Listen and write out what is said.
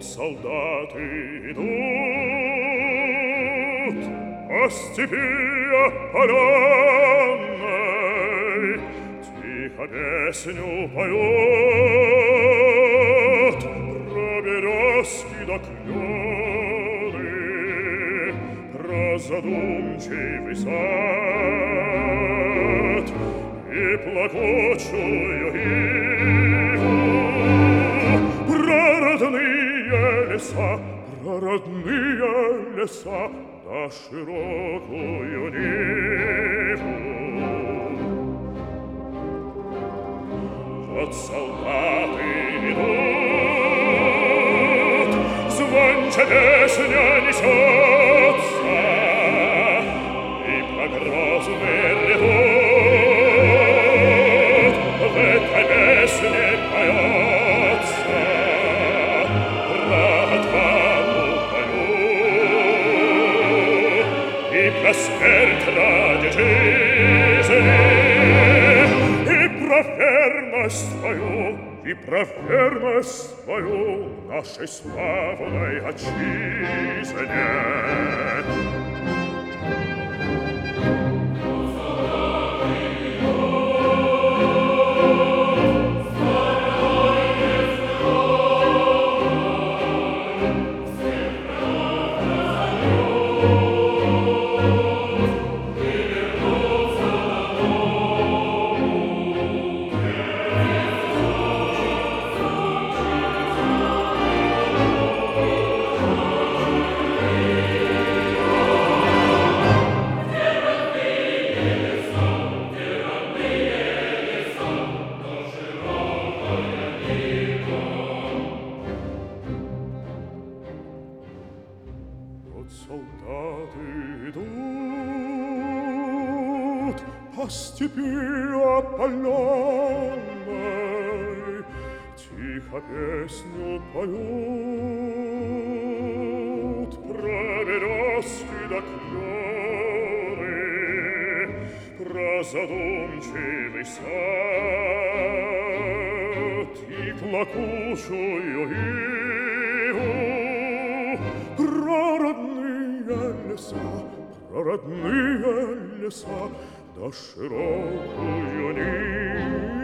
Вот солдаты идут по степи опаленной, тихо песню поют про березки да клены, про задумчивый сад и плакучую иву, про родные леса да широкую Ниву. Вот солдаты идут, звонче песня несется, и про грозный редут в этой песне поется, про отвагу поют, и про смерть ради жизни, и про верность твою нашей славной отчизне. Солдаты идут по степи опаленной, тихо песню поют про березки да клены, про задумчивый сад и плакучую иву, про родные леса да широкую Ниву.